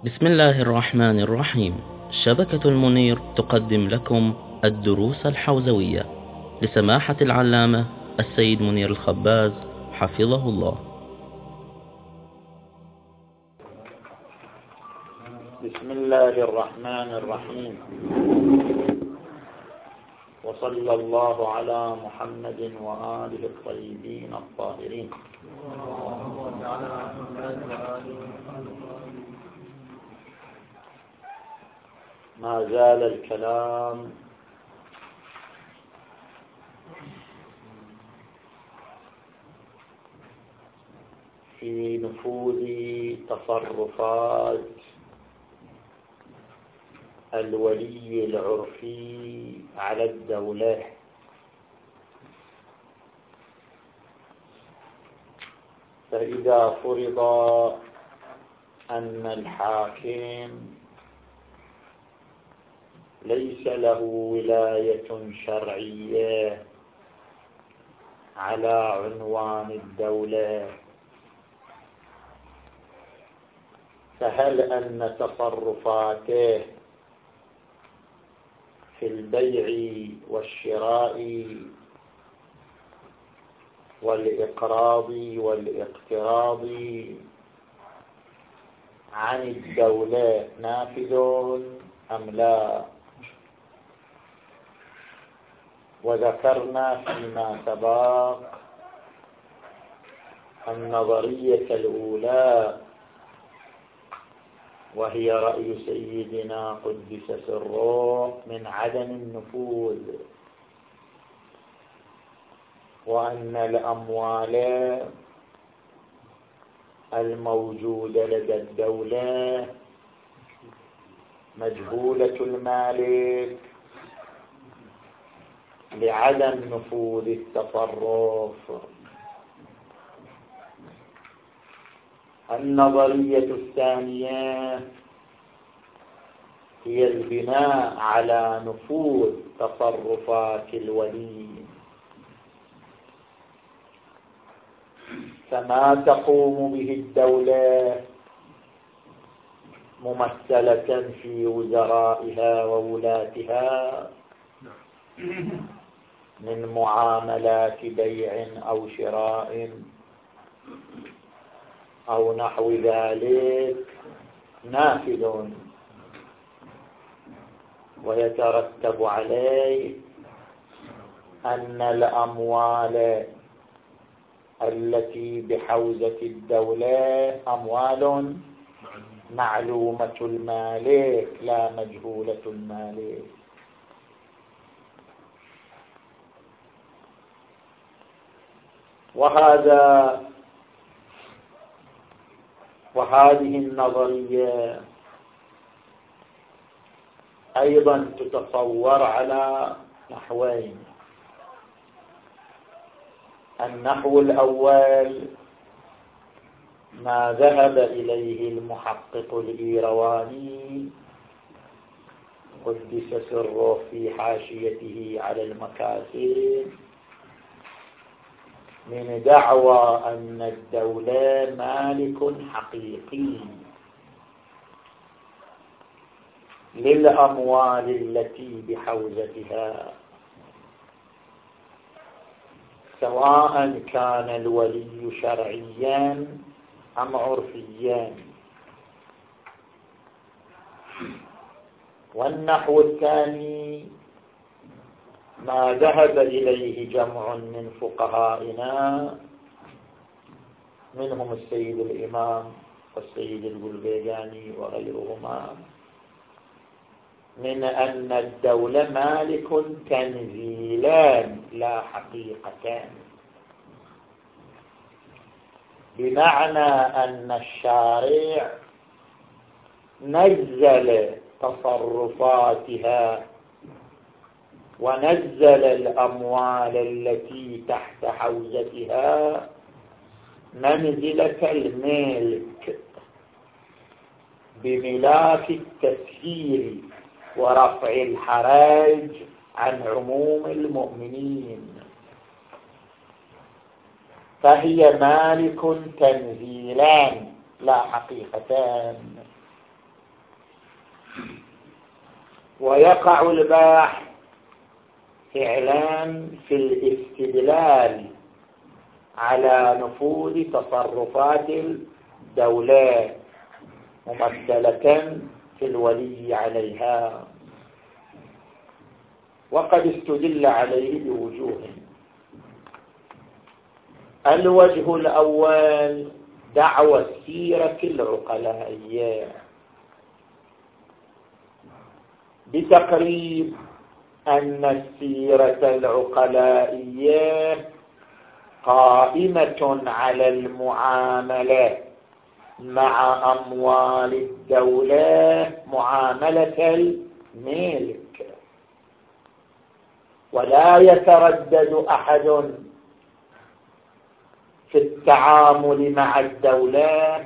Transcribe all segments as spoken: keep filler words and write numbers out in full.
بسم الله الرحمن الرحيم. شبكة المنير تقدم لكم الدروس الحوزوية لسماحة العلامة السيد منير الخباز حفظه الله. بسم الله الرحمن الرحيم، وصلى الله على محمد وآله الطيبين الطاهرين. ما زال الكلام في نفوذ تصرفات الولي العرفي على الدولة. فإذا فرض أن الحاكم ليس له ولاية شرعية على عنوان الدولة، فهل أن تصرفاته في البيع والشراء والإقراض والاقتراض عن الدولة نافذ أم لا؟ وذكرنا فيما سبق النظرية الأولى، وهي رأي سيدنا قدس سره من عدم النفوذ، وأن الأموال الموجودة لدى الدولة مجهولة المالك لعدم نفوذ التصرف. النظرية الثانية هي البناء على نفوذ تصرفات الولي، فما تقوم به الدولة ممثلة في وزرائها وولاتها من معاملات بيع أو شراء أو نحو ذلك نافذ، ويترتب عليه أن الأموال التي بحوزة الدولة أموال معلومة المالك لا مجهولة المالك. وهذا وهذه النظرية أيضا تتصور على نحوين. النحو الأول ما ذهب إليه المحقق الإيرواني قدس سره في حاشيته على المكاسب من دعوى أن الدولة مالك حقيقي للأموال التي بحوزتها، سواء كان الولي شرعيا أم عرفيا. والنحو الثاني ما ذهب إليه جمع من فقهائنا منهم السيد الإمام والسيد البلبيجاني وغيرهما، من أن الدولة مالك تنزيلان لا حقيقتان، بمعنى أن الشارع نزل تصرفاتها ونزل الأموال التي تحت حوزتها منزلة الملك بملاك التسهيل ورفع الحرج عن عموم المؤمنين، فهي مالك تنزيلان لا حقيقتان. ويقع الباحث فعلا في الاستدلال على نفوذ تصرفات الدولة ممثلة في الولي عليها، وقد استدل عليه بوجوه. الوجه الأول دعوى السيرة العقلائية بتقريب أن السيرة العقلائية قائمة على المعاملة مع أموال الدولة معاملة الملك، ولا يتردد أحد في التعامل مع الدولة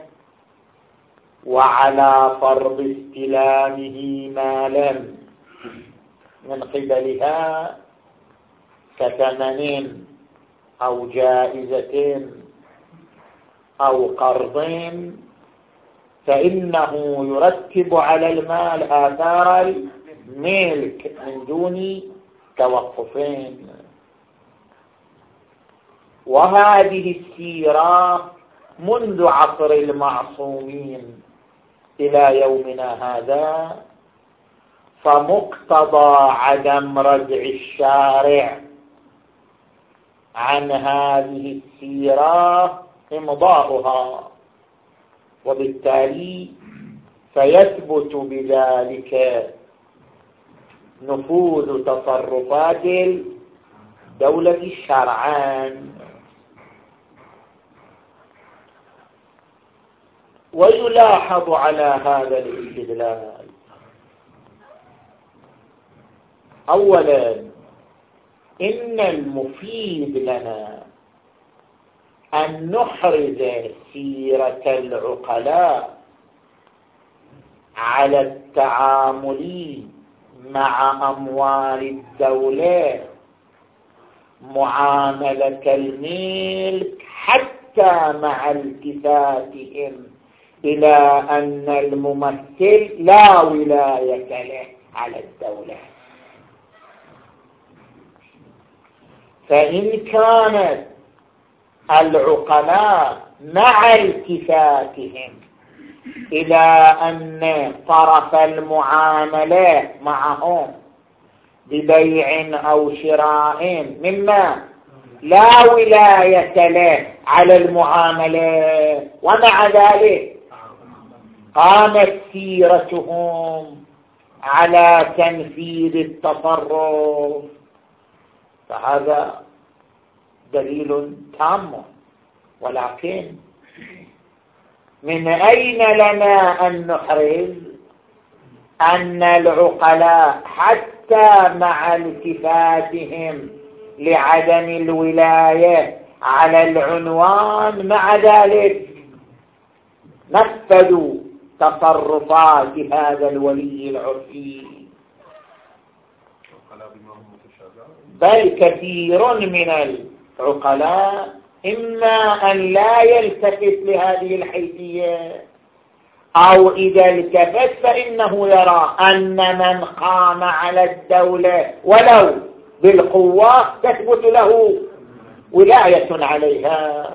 وعلى فرض استلامه مالا من قبلها كثمن أو جائزة أو قرض، فإنه يرتب على المال آثار الملك من دون توقفين. وهذه السيرة منذ عصر المعصومين إلى يومنا هذا، فمقتضى عدم ردع الشارع عن هذه السيرة إمضاؤها، وبالتالي فيثبت بذلك نفوذ تصرفات الدولة شرعا. ويلاحظ على هذا الاستدلال أولا إن المفيد لنا أن نحرز سيرة العقلاء على التعامل مع أموال الدولة معاملة الملك، حتى مع التفاتهم إلى أن الممثل لا ولاية له على الدولة. فإن كانت العقلاء مع التفاتهم إلى أن طرف المعاملة معهم ببيع أو شراء مما لا ولاية له على المعاملة، ومع ذلك قامت سيرتهم على تنفيذ التصرف، فهذا دليل تام. ولكن من أين لنا أن نحرز أن العقلاء حتى مع التفاتهم لعدم الولاية على العنوان مع ذلك نفذوا تصرفات هذا الولي العرفي؟ بل كثير من العقلاء إما أن لا يلتفت لهذه الحيثية، أو إذا التفت فإنه يرى أن من قام على الدولة ولو بالقوة تثبت له ولاية عليها.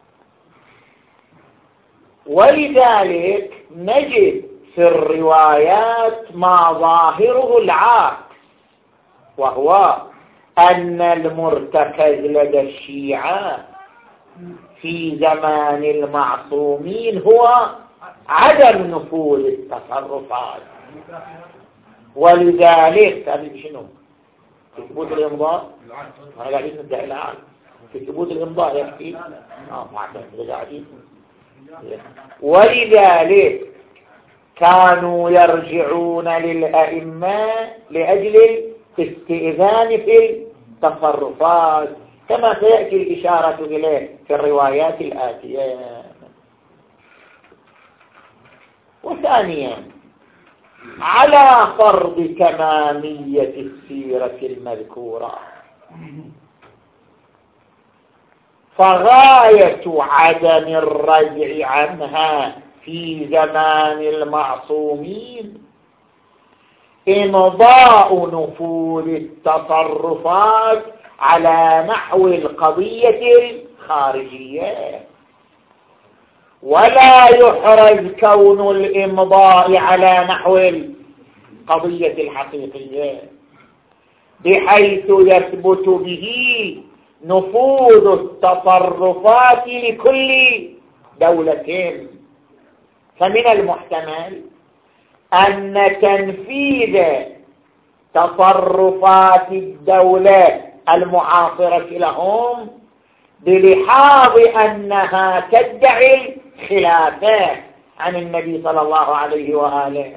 ولذلك نجد في الروايات ما ظاهره العكس، وهو أن المرتكز لدى الشيعة في زمان المعصومين هو عدم نفوذ التصرفات. ولذلك هذا شنو؟ في ثبوت الإمضاء أنا قاعدين ندعي الآن في ثبوت الإمضاء يكفي آه معتمد قاعدين. ولذلك كانوا يرجعون للأئمة لأجل الاستئذان في التصرفات، كما سيأتي الإشارة إليه في الروايات الآتية. وثانيا على فرض تمامية السيرة المذكورة، فغاية عدم الرجع عنها في زمان المعصومين إمضاء نفوذ التصرفات على نحو القضية الخارجية، ولا يحرز كون الإمضاء على نحو القضية الحقيقية بحيث يثبت به نفوذ التصرفات لكل دولة. فمن المحتمل أن تنفيذ تصرفات الدولة المعاصرة لهم بلحاظ أنها تدعي الخلافة عن النبي صلى الله عليه وآله،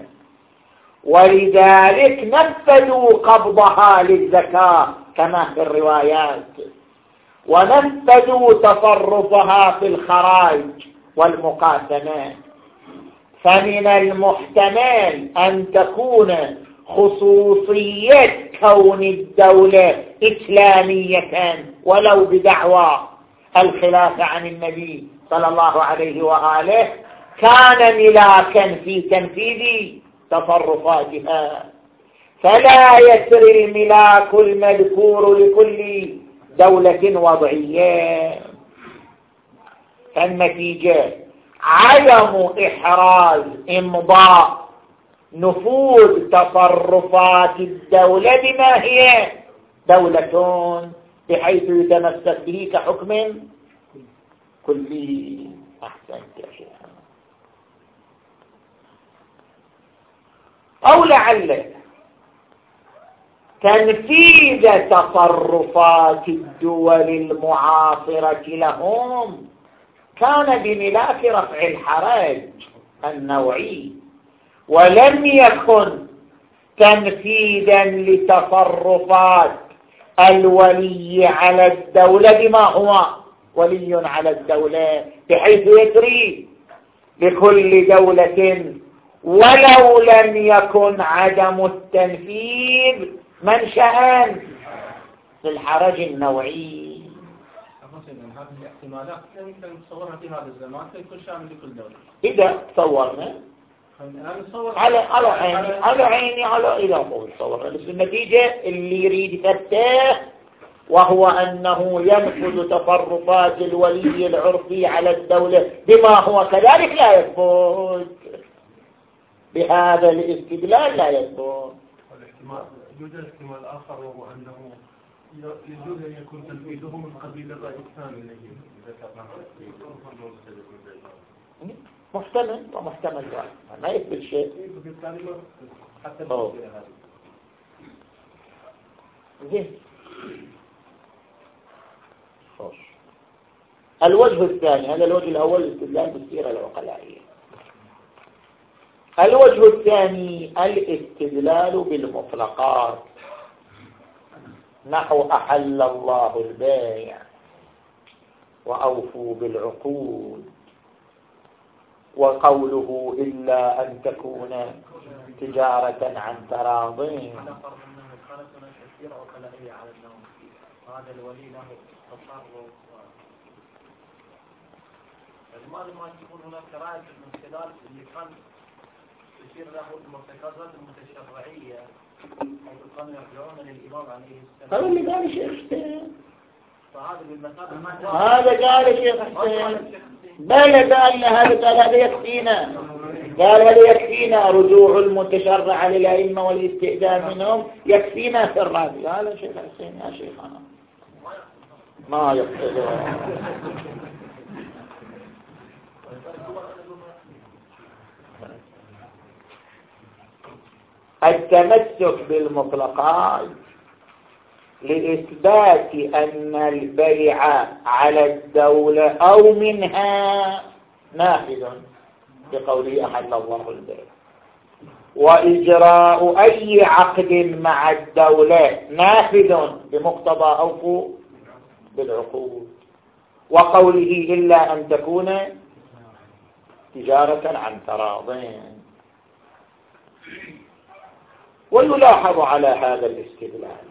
ولذلك نفذوا قبضها للزكاة كما في الروايات، ونفذوا تصرفها في الخراج والمقاسمة. فمن المحتمل أن تكون خصوصية كون الدولة إسلامية ولو بدعوى الخلافة عن النبي صلى الله عليه وآله كان ملاكا في تنفيذ تصرفاتها، فلا يسري الملاك المذكور لكل دولة وضعية. فالنتيجة عدم إحراز إمضاء نفوذ تصرفات الدولة بما هي دولة بحيث يتمسك به كحكم كلي. أحسنت يا شيخ. أو لعل تنفيذ تصرفات الدول المعاصرة لهم كان بملاك رفع الحرج النوعي، ولم يكن تنفيذا لتصرفات الولي على الدولة بما هو ولي على الدولة بحيث يسري لكل دولة ولو لم يكن عدم التنفيذ منشأ للحرج النوعي. هذه الاحتمالات يمكن نتصورها في هذا الزمان فيكون شامل لكل دولة. إذا تصورنا على على عيني على عيني على إذا هو تصورنا، بس النتيجة اللي يريد يفتح وهو أنه ينفذ تصرفات الولي العرفي على الدولة بما هو كذلك لا يثبت. بهذا الاستدلال لا يثبت. يوجد احتمال آخر وهو أنه يجوز أن يكون تنفيذه من قبيل الرأي الثاني. محتمل ومحتمل ما يثبت شيء. زين. خوش. الوجه الثاني، هذا الوجه الأول الاستدلال بالسيرة العقلائية. الوجه الثاني الاستدلال بالمطلقات، نحو أحل الله البيع وأوفوا بالعقود، وقوله إلا أن تكون تجارة عن تراض. هذا الولي له تصرف، لماذا ما تكون هناك رأي من خلال اللي كان يصير له المرتكزات المتشرعية حيث كانوا يرجعون للإمام عليه السلام؟ هذا اللي قال شيخ حسين، فهذا بالمثابة هذا قال شيخ حسين، بل قال هذا قال هذا يكفينا، قال هذا يكفينا رجوع المتشرع للأئمة والاستئذان منهم يكفينا في الرابع. قال شيخ حسين يا شيخنا ما يقتضي. التمسك بالمطلقات لإثبات أن البيع على الدولة أو منها نافذ بقوله أحل الله البيع، وإجراء أي عقد مع الدولة نافذ بمقتضى أوفوا بالعقود، وقوله إلا أن تكون تجارة عن تراضين. ويلاحظ على هذا الاستدلال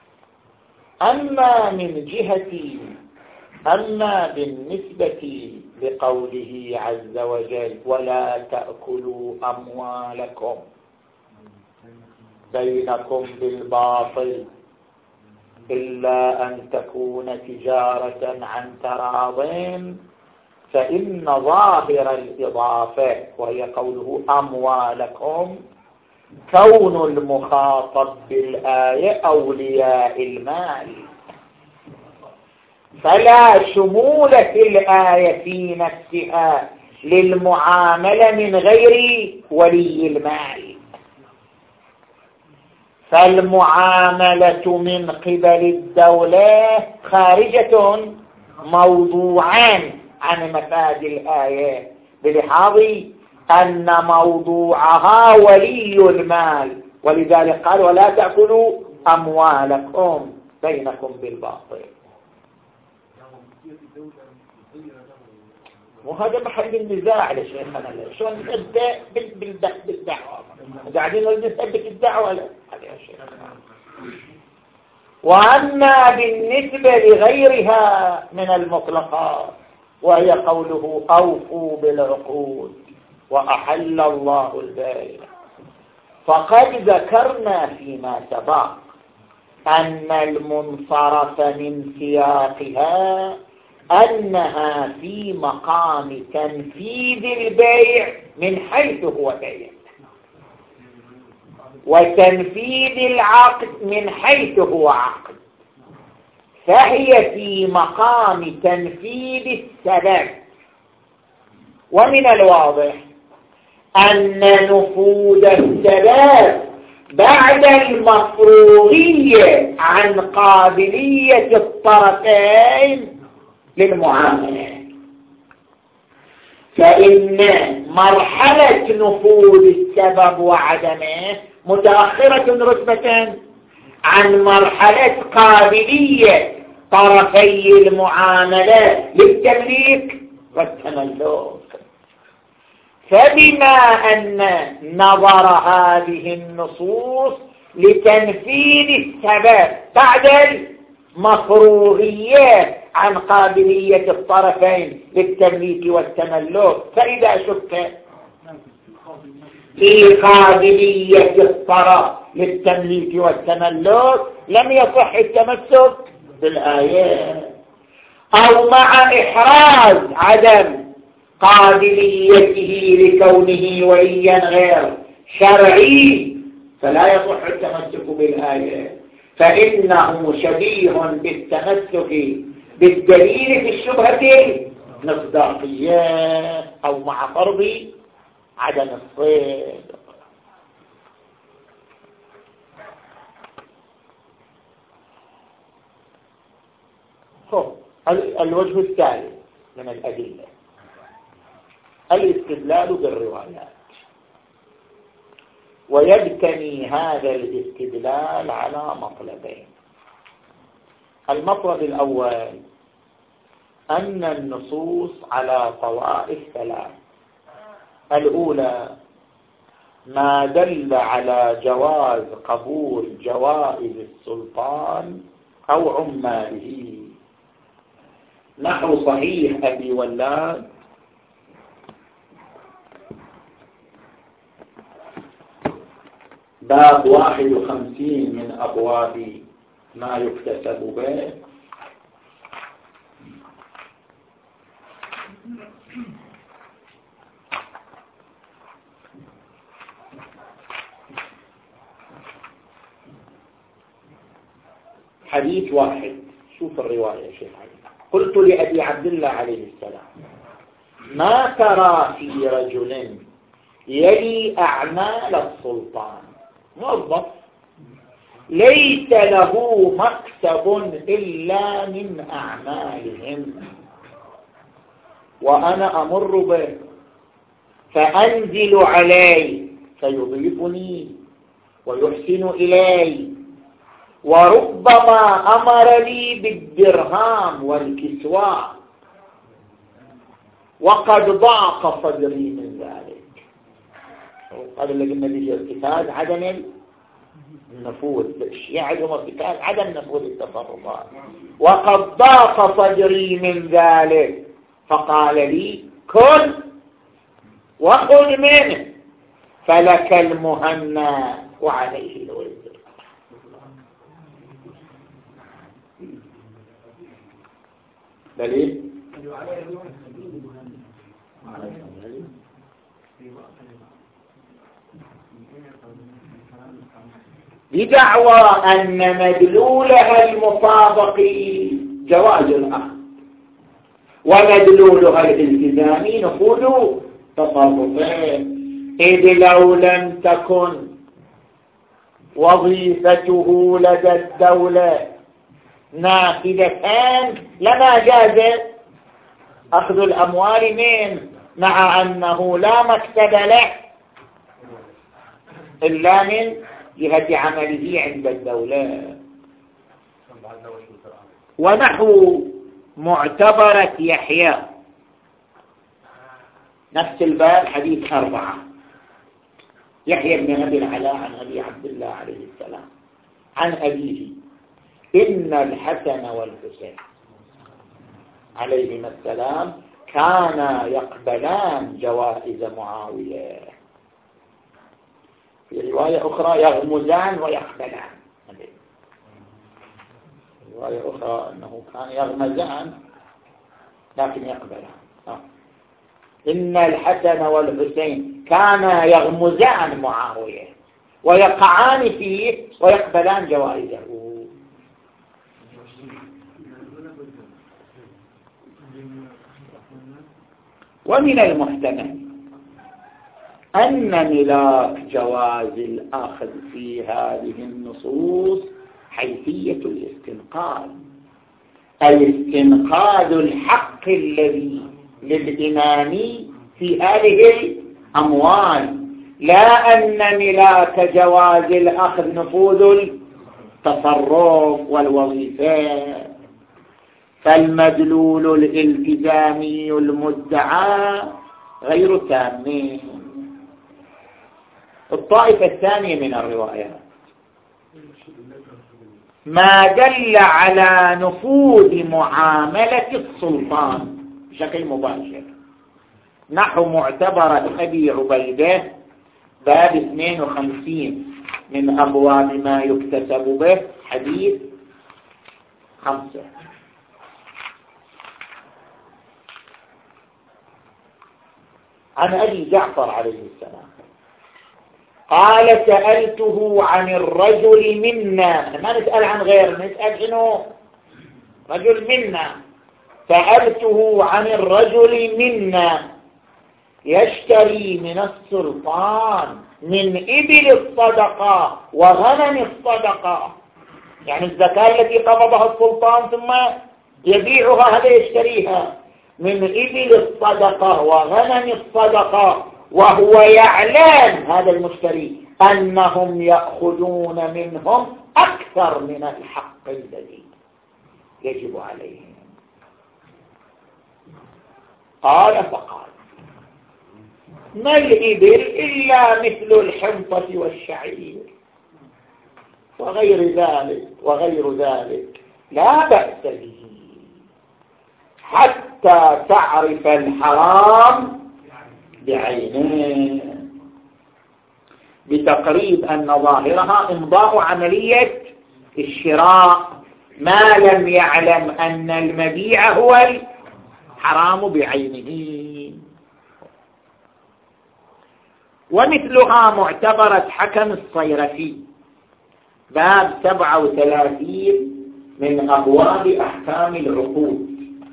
أما من جهة أما بالنسبة بقوله عز وجل ولا تأكلوا أموالكم بينكم بالباطل إلا أن تكون تجارة عن تراض، فإن ظاهر الإضافة وهي قوله أموالكم كون المخاطب بالآية أولياء المال، فلا شمول في الآية في نفسها للمعاملة من غير ولي المال، فالمعاملة من قبل الدولة خارجة موضوعا عن مفاد الآية، بلحاظ أن موضوعها ولي المال، ولذلك قال ولا تأكلوا أموالكم بينكم بالباطل. وهذا محل النزاع لشيخنا، شلون نبدأ بالدعوة قاعدين نثبت الدعوة لا. وأما بالنسبة لغيرها من المطلقات وهي قوله أوفوا بالعقود وأحل الله البيع، فقد ذكرنا فيما سبق أن المنصرف من سياقها أنها في مقام تنفيذ البيع من حيث هو بيع، وتنفيذ العقد من حيث هو عقد، فهي في مقام تنفيذ السبب. ومن الواضح أن نفوذ السبب بعد المفروغية عن قابلية الطرفين للمعاملة، فإن مرحلة نفوذ السبب وعدمه متأخرة رتبة عن مرحلة قابلية طرفي المعاملة للتمليك والتملك. فبما أن نظر هذه النصوص لتنفيذ السبب بعد المفروغية عن قابلية الطرفين للتمليك والتملك، فإذا شك في قابلية الطرف للتمليك والتملك لم يصح التمسك بالآيات، أو مع إحراز عدم قابليته لكونه وليا غير شرعي فلا يصح التمسك بالآيات، فإنه شبيه بالتمسك بالدليل في الشبهة المصداقية أو مع فرض عدم الصدق. الوجه الثالث من الأدلة الاستدلال بالروايات، ويبتني هذا الاستدلال على مطلبين. المطلب الأول أن النصوص على طوائف ثلاث: الأولى ما دل على جواز قبول جوائز السلطان أو عماله، نحو صحيح أبي ولاد باب واحد وخمسين من أبواب ما يكتسب به، حديث واحد. شوف الرواية شيخ علي. قلت لأبي عبد الله عليه السلام ما ترى في رجل يلي أعمال السلطان، موظف ليس له مكسب إلا من أعمالهم، وأنا أمر به فأنزل عليه فيضيفني ويحسن إلي، وربما أمر لي بالدرهام والكسوة، وقد ضاق صدري من ذلك. قال لك النبي ارتكاز عدم النفوذ، يعدم ارتكاز عدم نفوذ التصرفات، وقد ضاق صدري من ذلك، فقال لي كل وخذ منه فلك المهنى وعليه الوزر. دليل بدعوى أن مدلولها المطابقي جواز الأخذ ومدلولها الالتزامي نفوذ تصرفين، إذ لو لم تكن وظيفته لدى الدولة نافذتان لما جاز أخذ الأموال منه، مع أنه لا مكتب له إلا من جهة عمله عند الدولة. ونحو معتبرة يحيى نفس الباب حديث أربعة، يحيى بن أبي العلاء عن أبي عبد الله عليه السلام عن أبيه إن الحسن والحسين عليهما السلام كانا يقبلان جوائز معاوية، في رواية أخرى يغمزان ويقبلان، رواية أخرى أنه كان يغمزان لكن يقبلان. آه. إن الحسن والحسين كانا يغمزان معاوية ويقعان فيه ويقبلان جوائزه. ومن المحتمل أن ملاك جواز الأخذ في هذه النصوص حيثية الاستنقاذ، الاستنقاذ الحق الذي للإمام في هذه الأموال، لا أن ملاك جواز الأخذ نفوذ التصرف والوظيفة. فالمدلول الالتزامي المدعى غير تام. الطائفة الثانية من الروايات ما دل على نفوذ معاملة السلطان بشكل مباشر، نحو معتبرة أبي عبيدة باب اثنين وخمسين من أبواب ما يكتسب به حديث خمسة. عن أبي جعفر عليه السلام قال سألته عن الرجل منا، ما نسأل عن غير، نسأل شنو رجل منا. سألته عن الرجل منا يشتري من السلطان من إبل الصدقة وغنم الصدقة، يعني الزكاة التي قبضها السلطان ثم يبيعها هذا يشتريها، من إبل الصدقة وغنم الصدقة، وهو يعلم هذا المشتري أنهم يأخذون منهم أكثر من الحق الذي يجب عليهم. قال فقال ما الإبل إلا مثل الحنطة والشعير وغير ذلك وغير ذلك لا بأس به حتى تعرف الحرام بعينه، بتقريب أن ظاهرها إمضاء عملية الشراء ما لم يعلم أن المبيع هو الحرام بعينه. ومثلها معتبرة حكم الصيرفي باب سبعة وثلاثين من أبواب أحكام العقود.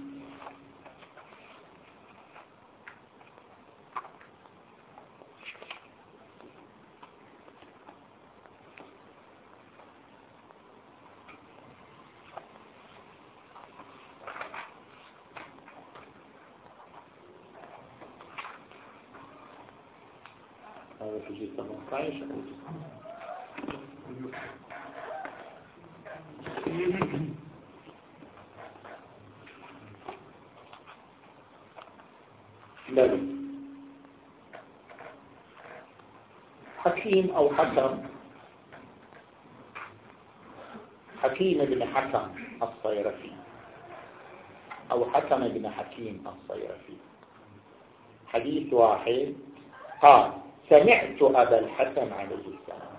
حكيم أو حكم، حكيم بن حكم الصيرفي أو حكم بن حكيم الصيرفي حديث واحد قال سمعت أبا الحسن عليه السلام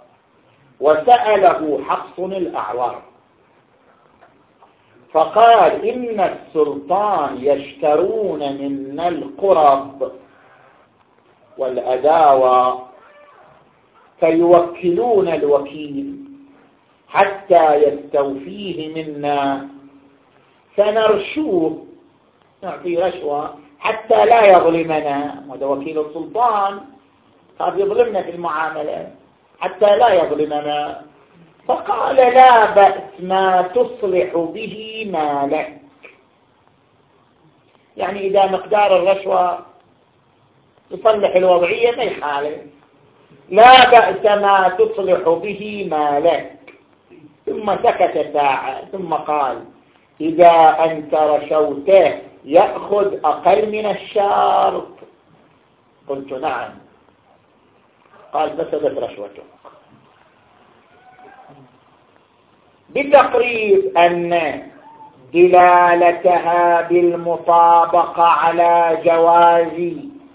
وسأله حفص الأعور فقال إن السلطان يشترون منا القرب والأداوة فيوكلون الوكيل حتى يستوفيه منا فنرشوه نعطي رشوة حتى لا يظلمنا. وهذا وكيل السلطان قد يظلمنا في المعاملة حتى لا يظلمنا. فقال لا بأس ما تصلح به مالك، يعني إذا مقدار الرشوة تصلح الوضعية ما يخالف، لا بأس ما تصلح به مالك. ثم سكت ساعة ثم قال إذا أنت رشوته يأخذ أقل من الشرط؟ قلت نعم. قال فسدت رشوته، بتقريب أن دلالتها بالمطابقة على جواز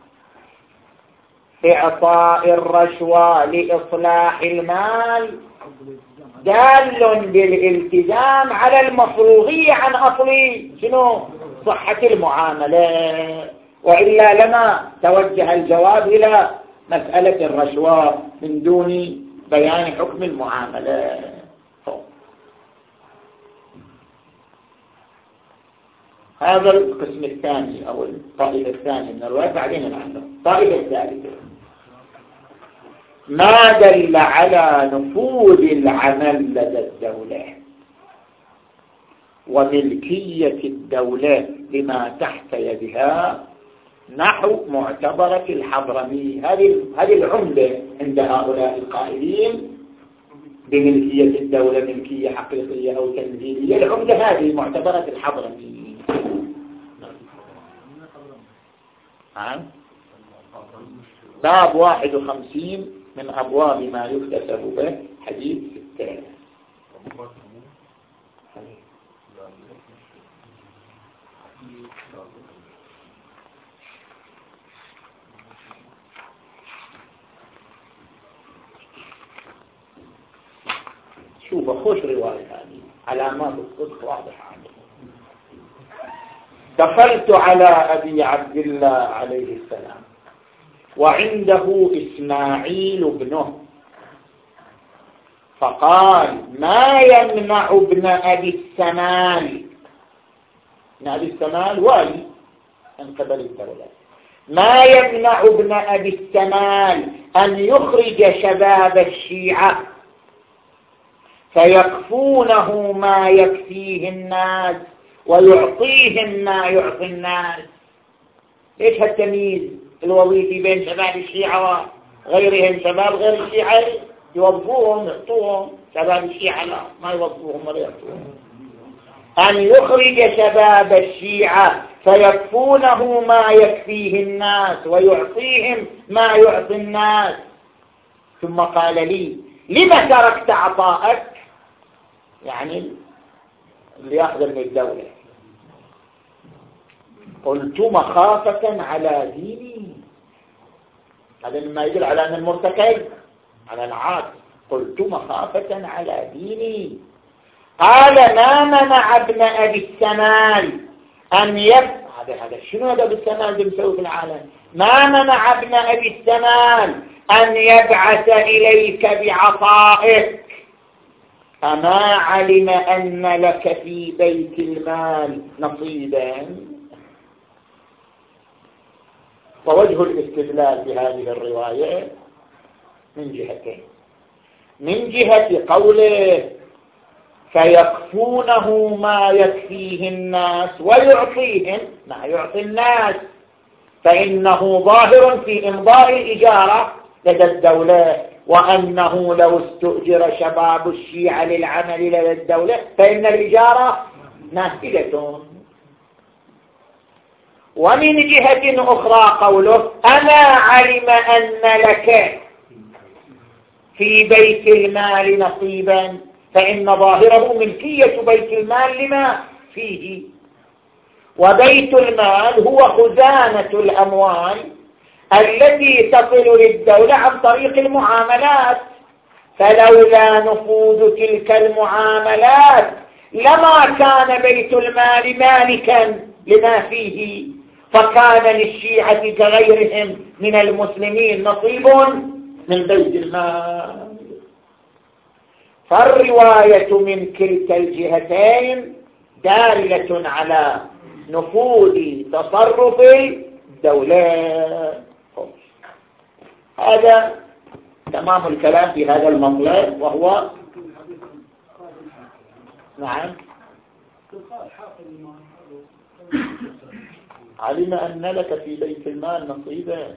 إعطاء الرشوة لإصلاح المال دال بالالتزام على المفروغية عن أصل شنو صحة المعاملة، وإلا لما توجه الجواب إلى مسألة الرشوة من دون بيان حكم المعاملة. هذا القسم الثاني أو الطائفة الثانية من الرواية. بعدين نعلم الطائفة الثالثة ما دل على نفوذ العمل لدى الدولة وملكية الدولة لما تحت يدها نحو معتبرة الحضرمي. هذه هذه العمدة عند هؤلاء القائلين بملكية الدولة، ملكية حقيقية أو تنزيلية. العمدة هذه معتبرة الحضرمي. باب واحد وخمسين من أبواب ما يكتسب به حديث ستة. شوف خوش رواية هذه، علامات الصدق واضحة. دخلت على أبي عبد الله عليه السلام وعنده إسماعيل ابنه فقال ما يمنع ابن أبي السمال، ابن أبي السمال والي من قبل الدولة، ما يمنع ابن أبي السمال أن يخرج شباب الشيعة فيكفونه ما يكفيه الناس ويعطيهم ما يعطي الناس. ليش هالتمييز الوظيفي بين شباب الشيعة وغيرهم؟ شباب غير الشيعة يوظفوهم يعطوهم، شباب الشيعة لا، ما يوظفوهم ولا يعطوهم. أن يخرج شباب الشيعة فيكفونه ما يكفيه الناس ويعطيهم ما يعطي الناس. ثم قال لي لما تركت عطاءك، يعني اللي يأخذ من الدولة؟ قلت مخافة على ديني. هذا مما يدل على أن المرتكب على العاد. قلت مخافة على ديني. قال ما منع ابن أبي السمال أن يب هذا هذا شنو هذا بالسمال بمسوي في العالم؟ ما منع ابن أبي السمال أن يبعث إليك بعطائك أما علم أن لك في بيت المال نصيبا. ووجه الاستدلال بهذه الرواية من جهتين. من جهة قوله فيكفونه ما يكفيه الناس ويعطيهم ما يعطي الناس، فإنه ظاهر في إمضاء الإجارة لدى الدولة، وأنه لو استؤجر شباب الشيعة للعمل لدى الدولة فإن الإجارة نافذة. ومن جهة أخرى قوله أما علم أن لك في بيت المال نصيبا، فإن ظاهره ملكية بيت المال لما فيه. وبيت المال هو خزانة الأموال التي تصل للدولة عن طريق المعاملات، فلولا نفوذ تلك المعاملات لما كان بيت المال مالكا لما فيه، فكان للشيعة كغيرهم من المسلمين نصيب من بيت المال. فالرواية من كلتا الجهتين دالة على نفوذ تصرف الدولة. هذا تمام الكلام في هذا المطلب، وهو نعم علم أن لك في بيت المال نصيبا.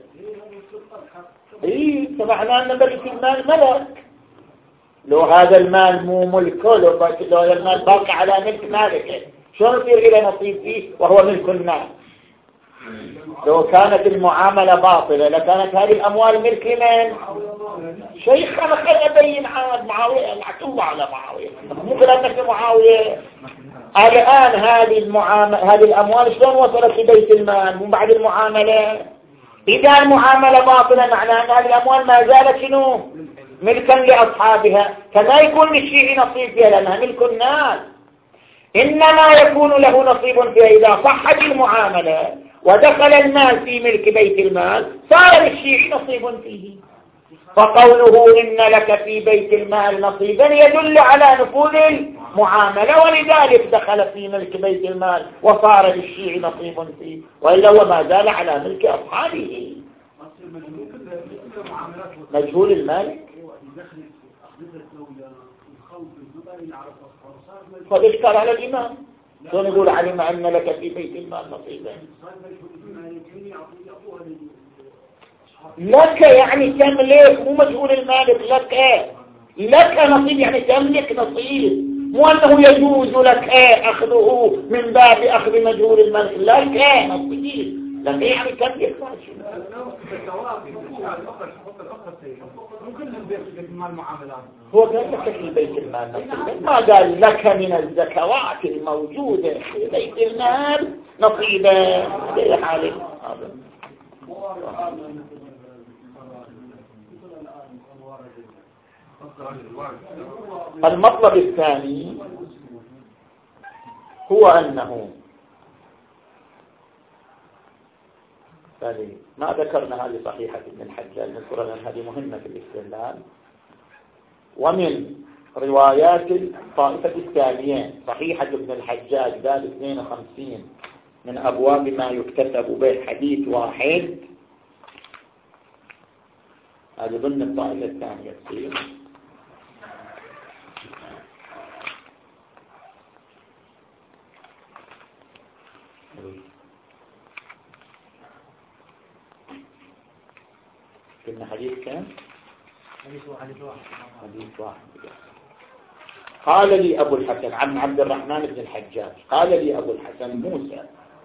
إيه سمعنا أن بيت المال ملك، لو هذا المال مو ملكه، لو هذا المال باقي على ملك مالكه شلون يصير إلى نصيب فيه وهو ملك الناس؟ لو كانت المعاملة باطلة لكانت هذه الأموال ملك من؟ شيخ أنا خير أبين عاد معاوية الله على معاوية، مو كلامك معاوية. الآن هذه المعاملة هذه الأموال شلون وصلت لبيت المال من بعد المعاملة؟ إذا المعاملة باطلة معناه أن هذه الأموال ما زالت شنو؟ ملكا لأصحابها، فما يكون للشيعي نصيب فيها لأنها ملك الناس، إنما يكون له نصيب فيها إذا صحت المعاملة ودخل المال في ملك بيت المال صار للشيعي نصيب فيه. فقوله إن لك في بيت المال نصيبا يدل على نفوذ المعاملة، ولذلك دخل في ملك بيت المال وصار للشيعي نصيب فيه، وإلا هو ما زال على ملك أصحابه. مجهول المالك قد اشكال على الإمام، شلون يقول علم أن لك في بيت المال نصيبا؟ لك يعني تملك، مو مجهول المالك، لك ايه لك نصيب يعني تملك نصيب، مو أنه يجوز لك ايه أخذه من باب أخذ مجهول المالك، لك ايه نصيب، لك ايه يعني تملك ماشي. هو قال لك في بيت المال نصيبا، ما قال لك من الزكوات الموجودة في بيت المال نصيبا. هذه حالة. المطلب الثاني هو أنه ما ذكرنا هذه صحيحة ابن الحجاج، نذكر أن هذه مهمة في الاستدلال. ومن روايات الطائفة الثانية صحيحة ابن الحجاج باب اثنين وخمسين من أبواب ما يكتسب به حديث واحد، هذا ضمن الطائفة الثانية تصير. كنا حديث كم؟ حديث واحد حديث واحد. قال لي أبو الحسن عن عبد الرحمن بن الحجاج قال لي أبو الحسن موسى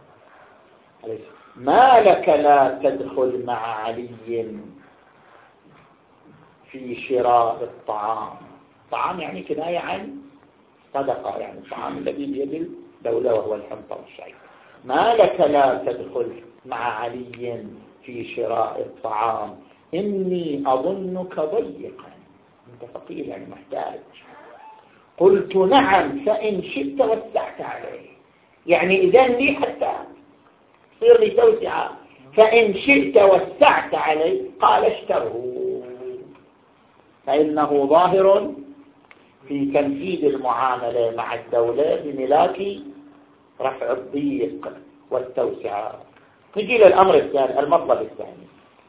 ما لك لا تدخل مع علي في شراء الطعام. طعام يعني كناية عن صدقة، يعني الطعام الذي بيد الدولة وهو الحنطة والشعير. ما لك لا تدخل مع علي في شراء الطعام إني أظنك ضيقا، أنت فقير يعني محتاج. قلت نعم فإن شئت وسعت عليه، يعني إذن لي حتى صير لي توسعة، فإن شئت وسعت عليه. قال اشتره، فإنه ظاهر في تنفيذ المعاملة مع الدولة بملاك رفع الضيق والتوسعة. نجي للأمر الثاني، المطلب الثاني،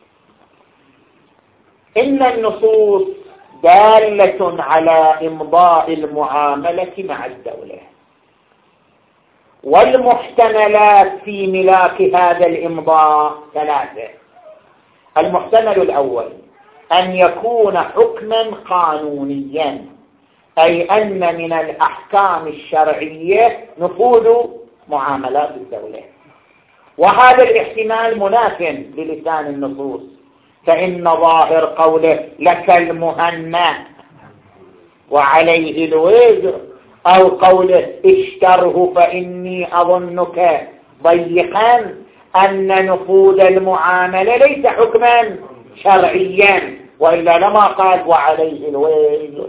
إن النصوص دالة على إمضاء المعاملة مع الدولة، والمحتملات في ملاك هذا الإمضاء ثلاثة. المحتمل الأول أن يكون حكما قانونيا، أي أن من الأحكام الشرعية نفوذ معاملات الدولة، وهذا الاحتمال مناف للسان النصوص، فإن ظاهر قوله لك المهنة وعليه الوزر، أو قوله اشتره فإني أظنك ضيقا أن نفوذ المعاملة ليس حكما شرعيا، وإلا لما قال وعليه الويل.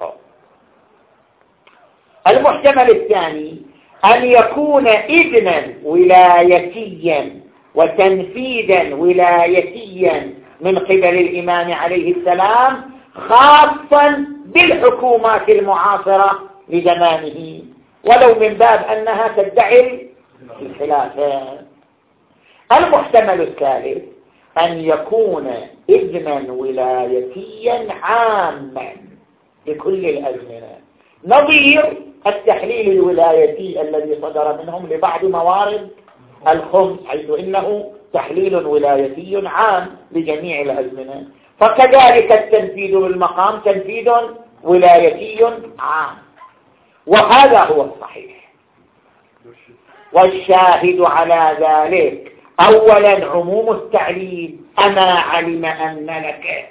المحتمل الثاني أن يكون إذنا ولايتيا وتنفيذا ولايتيا من قبل الإمام عليه السلام خاصا بالحكومات المعاصرة لزمانه، ولو من باب أنها تدعي الخلافة. المحتمل الثالث أن يكون إذنا ولايتيا عاما لكل الأزمنة، نظير التحليل الولايتي الذي صدر منهم لبعض موارد الخمس، حيث إنه تحليل ولايتي عام لجميع الأزمنة، فكذلك التنفيذ بالمقام تنفيذ ولايتي عام، وهذا هو الصحيح. والشاهد على ذلك أولا عموم التعليل: أما علم أن لك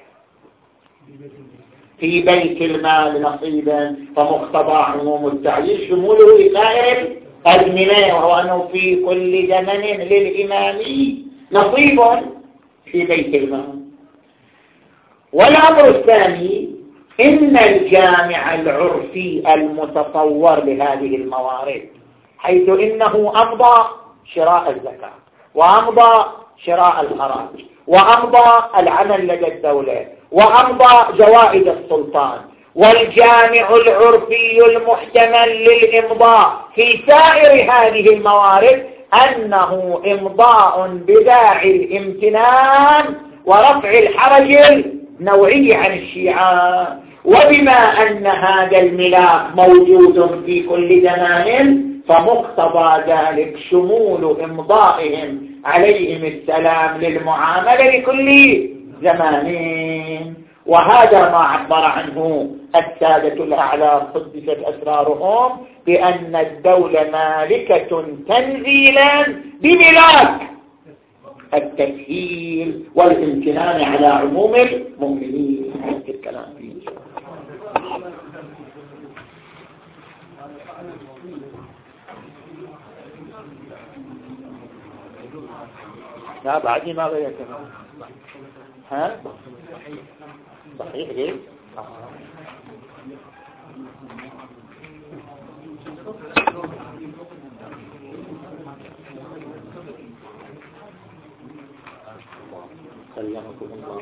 في بيت المال نصيبا، فمقتضى عموم التعليل شموله لسائر الأزمنة، وهو أنه في كل زمن للإمام نصيب في بيت المال. والأمر الثاني إن الجامع العرفي المتصور لهذه الموارد، حيث إنه أمضى شراء الزكاة وأمضى شراء الخراج وأمضى العمل لدى الدولة وأمضى جوائز السلطان، والجامع العرفي المحتمل للإمضاء في سائر هذه الموارد أنه إمضاء بداعي الامتنان ورفع الحرج النوعي عن الشيعة. وبما أن هذا الملاك موجود في كل زمان، فمقتضى ذلك شمول إمضائهم عليهم السلام للمعاملة لكل زمان. وهذا ما عبر عنه السادة الأعلى قدست أسرارهم بأن الدولة مالكة تنزيلا بملاك التسهيل والامتنان على عموم المؤمنين. الكلام فيه لا بعدني ما غيرت ها صحيح ليه سلمكم الله.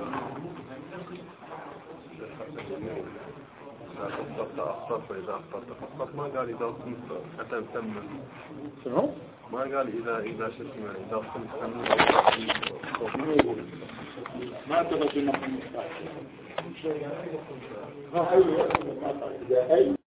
إذا أخطأت ما قال إذا قمت حتى تم شنو؟ ما قال إذا إذا شو اسمه إذا قمت ما تبغى ما